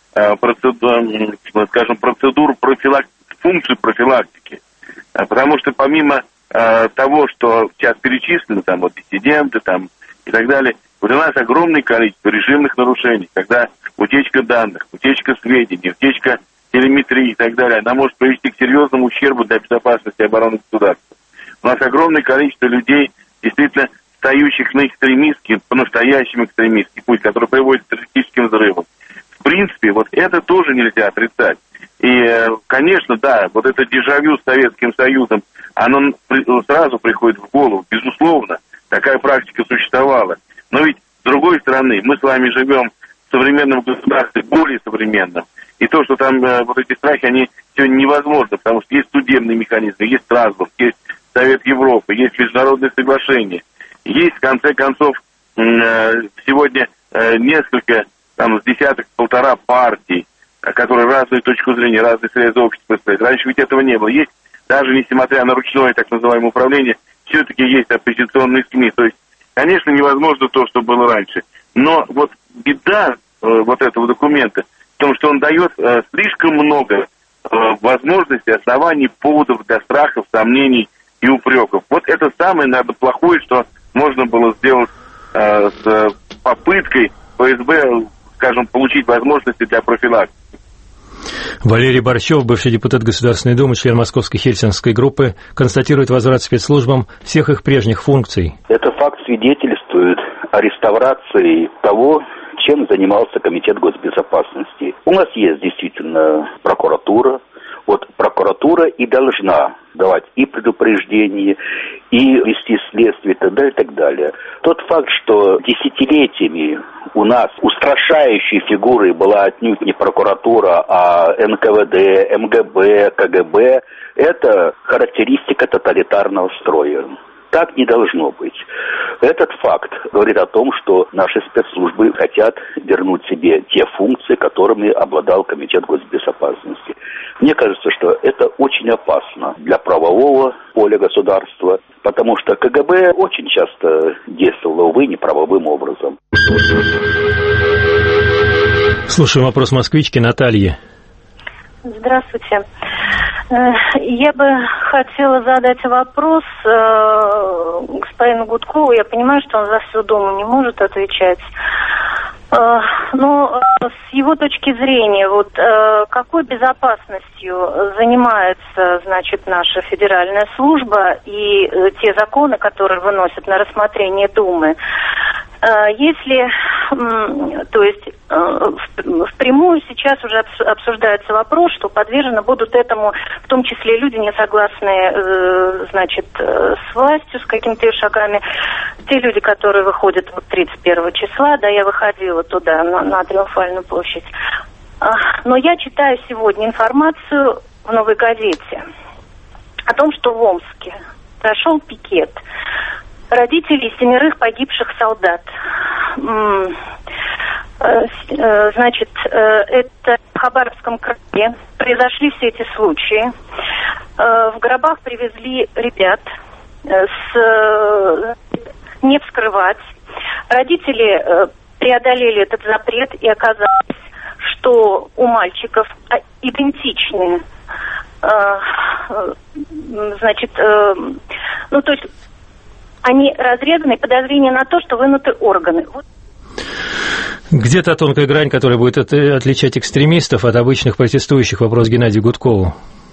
функцию профилактики. Потому что помимо того, что сейчас перечислено, там вот диссиденты там, и так далее, вот у нас огромное количество режимных нарушений, когда утечка данных, утечка сведений, утечка телеметрии и так далее, она может привести к серьезному ущербу для безопасности и обороны государства. У нас огромное количество людей, действительно стоящих на экстремистский, по-настоящему экстремистский путь, который приводит к террористическим взрывам. В принципе, вот это тоже нельзя отрицать. И, конечно, да, вот это дежавю с Советским Союзом, оно сразу приходит в голову. Безусловно, такая практика существовала. Но ведь, с другой стороны, мы с вами живем в современном государстве, более современном. И то, что там вот эти страхи, они сегодня невозможны, потому что есть судебные механизмы, есть Страсбург, есть Совет Европы, есть международные соглашения. Есть, в конце концов, сегодня несколько, там, с десяток-полтора партий, которые разную точку зрения, разные среды общества представляют. Раньше ведь этого не было. Есть, даже несмотря на ручное, так называемое, управление, все-таки есть оппозиционные СМИ. То есть, конечно, невозможно то, что было раньше. Но вот беда вот этого документа в том, что он дает слишком много возможностей, оснований, поводов для страхов, сомнений и упреков. Вот это самое, наверное, плохое, что можно было сделать с попыткой ФСБ, скажем, получить возможности для профилактики. Валерий Борщев, бывший депутат Государственной Думы, член Московской Хельсинской группы, констатирует возврат спецслужбам всех их прежних функций. Этот факт свидетельствует о реставрации того, чем занимался Комитет госбезопасности. У нас есть действительно прокуратура. Вот прокуратура и должна давать и предупреждения, и вести следствие, и так далее, и так далее. Тот факт, что десятилетиями у нас устрашающей фигурой была отнюдь не прокуратура, а НКВД, МГБ, КГБ, это характеристика тоталитарного строя. Так не должно быть. Этот факт говорит о том, что наши спецслужбы хотят вернуть себе те функции, которыми обладал Комитет госбезопасности. Мне кажется, что это очень опасно для правового поля государства, потому что КГБ очень часто действовало, увы, неправовым образом. Слушаем вопрос москвички Натальи. Здравствуйте. Я бы хотела задать вопрос господину Гудкову. Я понимаю, что он за всю Думу не может отвечать. Но с его точки зрения, вот какой безопасностью занимается, значит, наша федеральная служба и те законы, которые выносят на рассмотрение Думы? Если то есть впрямую сейчас уже обсуждается вопрос, что подвержены будут этому, в том числе люди, не согласные, значит, с властью, с какими-то ее шагами. Те люди, которые выходят вот 31 числа, да, я выходила туда, на Триумфальную площадь. Но я читаю сегодня информацию в «Новой газете» о том, что в Омске прошел пикет родителей 7 погибших солдат. Значит, это в Хабаровском крае произошли все эти случаи. В гробах привезли ребят, не вскрывать. Родители преодолели этот запрет, и оказалось, что у мальчиков идентичные, значит, ну, то есть они разрезаны, подозрение на то, что вынуты органы. Где та тонкая грань, которая будет отличать экстремистов от обычных протестующих? Вопрос Геннадию Гудкову.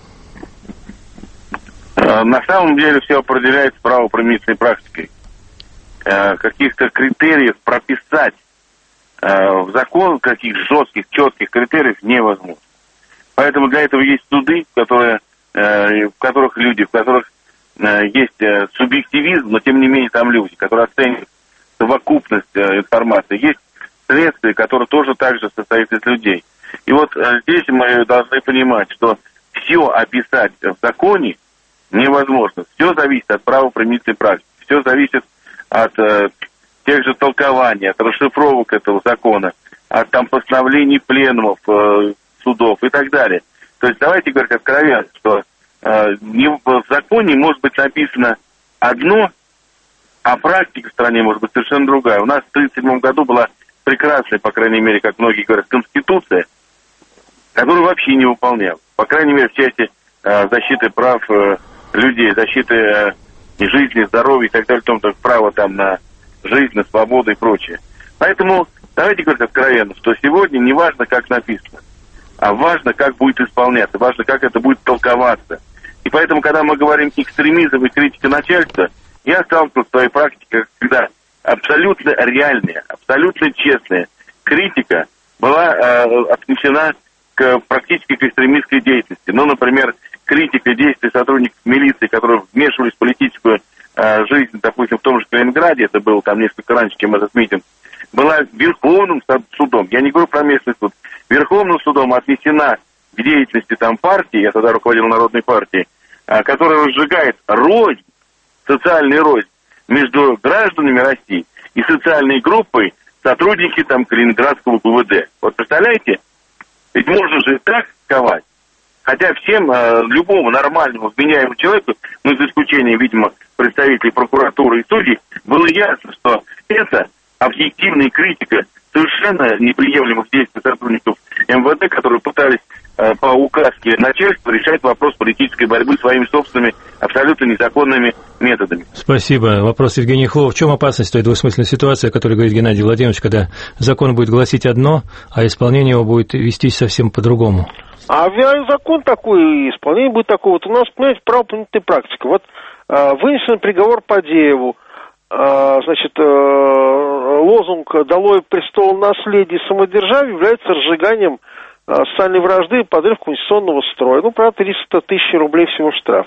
На самом деле все определяется правоприменительной практикой. Каких-то критериев прописать в закон, каких жестких, четких критериев невозможно. Поэтому для этого есть суды, в которых есть субъективизм, но тем не менее там люди, которые оценивают совокупность информации. Есть следствие, которое тоже также состоит из людей. И вот здесь мы должны понимать, что все описать в законе невозможно. Все зависит от правоприменительной практики, все зависит от тех же толкований, от расшифровок этого закона, от там постановлений пленумов, судов и так далее. То есть давайте говорить откровенно, что в законе может быть написано одно, а практика в стране может быть совершенно другая. У нас в 1937 году была прекрасная, по крайней мере, как многие говорят, конституция, которую вообще не выполнял. По крайней мере, в части защиты прав людей, защиты жизни, здоровья и так далее, в том, как право там на жизнь, на свободу и прочее. Поэтому давайте говорить откровенно, что сегодня не важно, как написано, а важно, как будет исполняться, важно, как это будет толковаться. И поэтому, когда мы говорим экстремизм и критика начальства, я сталкивался в своей практике, когда абсолютно реальная, абсолютно честная критика была отнесена практически к экстремистской деятельности. Ну, например, критика действий сотрудников милиции, которые вмешивались в политическую жизнь, допустим, в том же Калининграде, это было там несколько раньше, чем этот митинг, была Верховным судом, я не говорю про местный суд, Верховным судом отнесена к деятельности там партии, я тогда руководил Народной партией, которая разжигает рознь, социальную рознь между гражданами России и социальной группой сотрудники там Калининградского ГУВД. Вот представляете? Ведь можно же так ковать. Хотя всем, любому нормальному, вменяемому человеку, ну, за исключением, видимо, представителей прокуратуры и судей, было ясно, что это объективная критика совершенно неприемлемых действий сотрудников МВД, которые пытались по указке начальства решать вопрос политической борьбы своими собственными абсолютно незаконными методами. Спасибо. Вопрос Евгения Хлова. В чем опасность той двусмысленной ситуации, о которой говорит Геннадий Владимирович, когда закон будет гласить одно, а исполнение его будет вестись совсем по-другому? А закон такой, и исполнение будет такое. Вот у нас, понимаете, правоприменительная практика. Вот вынесен приговор по Дееву, значит, лозунг «Долой престол наследия и самодержавия» является разжиганием социальной вражды и подрыв конституционного строя. Ну, правда, 300 тысяч рублей всего штраф.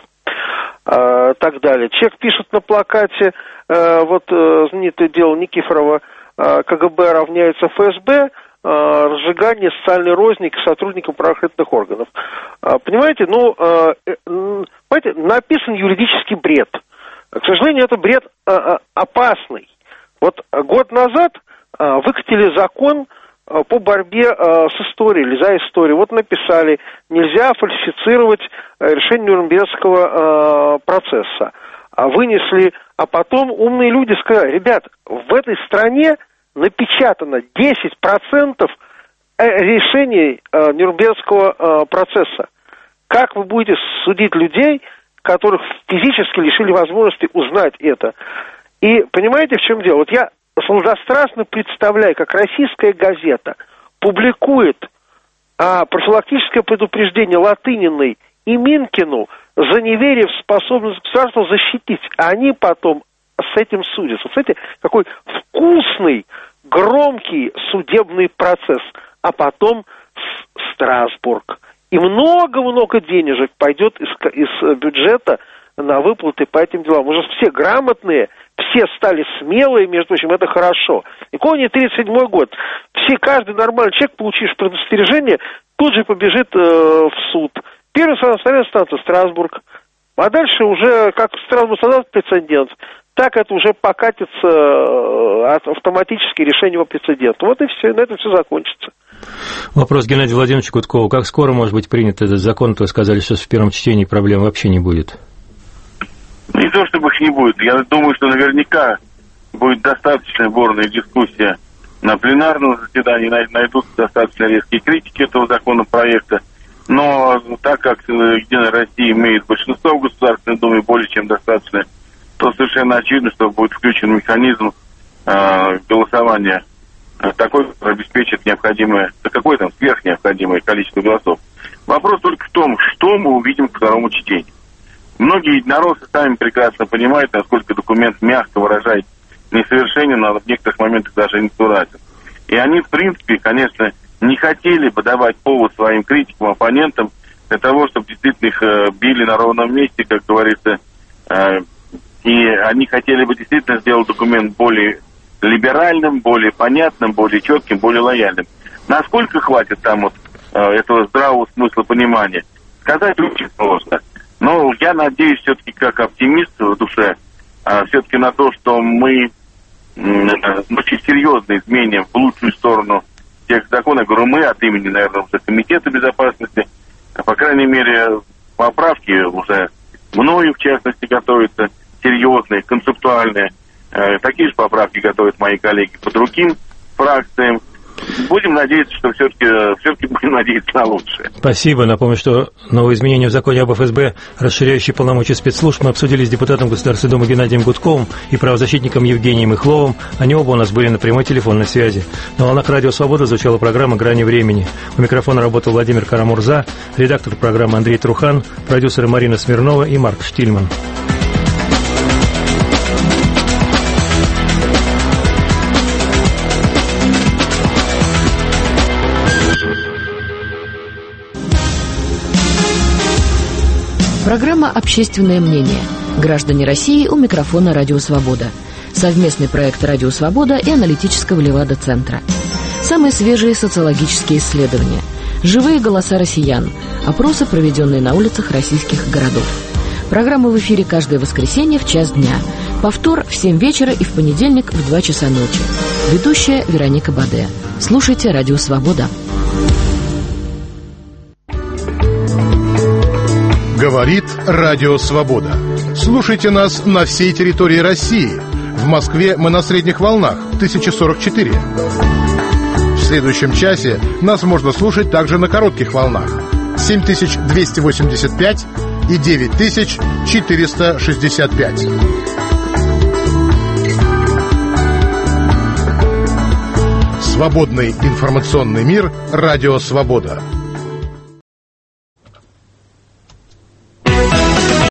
Так далее. Человек пишет на плакате, вот знаменитое дело Никифорова, КГБ равняется ФСБ, разжигание социальной розни к сотрудникам правоохранительных органов. Понимаете, понимаете, написан юридический бред. К сожалению, это бред опасный. Вот год назад выкатили закон по борьбе с историей, или за историю. Вот написали, нельзя фальсифицировать решение Нюрнбергского процесса. Вынесли, а потом умные люди сказали, ребят, в этой стране напечатано 10% решений Нюрнбергского процесса. Как вы будете судить людей, которых физически лишили возможности узнать это? И понимаете, в чем дело? Вот я сладострастно представляю, как российская газета публикует профилактическое предупреждение Латыниной и Минкину за неверие в способность государства защитить. А они потом с этим судятся. Смотрите, какой вкусный, громкий судебный процесс, а потом Страсбург. И много-много денежек пойдет из бюджета на выплаты по этим делам. Уже все грамотные, все стали смелые, между прочим, это хорошо. Никого не 37-й год. Каждый нормальный человек, получивший предостережение, тут же побежит в суд. Первая станция Страсбург. А дальше уже, как Страсбург создаст прецедент, так это уже покатится автоматически решение по прецеденту. Вот и все, на этом все закончится. Вопрос Геннадию Владимировичу Гудкову. Как скоро может быть принят этот закон? Вы сказали, что в первом чтении проблем вообще не будет. Не то, чтобы их не будет. Я думаю, что наверняка будет достаточно бурная дискуссия на пленарном заседании, найдутся достаточно резкие критики этого законопроекта. Но так как Единая Россия имеет большинство в Государственной Думе, более чем достаточно, то совершенно очевидно, что будет включен механизм голосования такой, который обеспечит необходимое, какое там сверхнеобходимое количество голосов. Вопрос только в том, что мы увидим к второму чтению. Многие единороссы сами прекрасно понимают, насколько документ, мягко выражает, несовершенен, а в некоторых моментах даже ненатурален. И они, в принципе, конечно, не хотели бы давать повод своим критикам, оппонентам для того, чтобы действительно их били на ровном месте, как говорится, и они хотели бы действительно сделать документ более либеральным, более понятным, более четким, более лояльным. Насколько хватит там вот этого здравого смысла понимания, сказать очень сложно. Но я надеюсь все-таки как оптимист в душе, все-таки на то, что мы очень серьезно изменим в лучшую сторону тех законов. Я говорю, мы от имени, наверное, уже Комитета безопасности, по крайней мере, поправки уже мною, в частности, готовятся серьезные, концептуальные. Такие же поправки готовят мои коллеги по другим фракциям. Будем надеяться, что все-таки будем надеяться на лучшее. Спасибо. Напомню, что новые изменения в законе об ФСБ, расширяющие полномочия спецслужб, мы обсудили с депутатом Государственной Думы Геннадием Гудковым и правозащитником Евгением Ихловым. Они оба у нас были на прямой телефонной связи. На волнах Радио Свобода звучала программа «Грани времени». У микрофона работал Владимир Карамурза, редактор программы Андрей Трухан, продюсеры Марина Смирнова и Марк Штильман. Программа «Общественное мнение». Граждане России, у микрофона «Радио Свобода». Совместный проект «Радио Свобода» и аналитического Левада-центра. Самые свежие социологические исследования. Живые голоса россиян. Опросы, проведенные на улицах российских городов. Программа в эфире каждое воскресенье в час дня. Повтор в 7 вечера и в понедельник в 2 часа ночи. Ведущая Вероника Баде. Слушайте «Радио Свобода». Говорит Радио Свобода. Слушайте нас на всей территории России. В Москве мы на средних волнах 1044. В следующем часе нас можно слушать также на коротких волнах 7285 и 9465. Свободный информационный мир. Радио Свобода.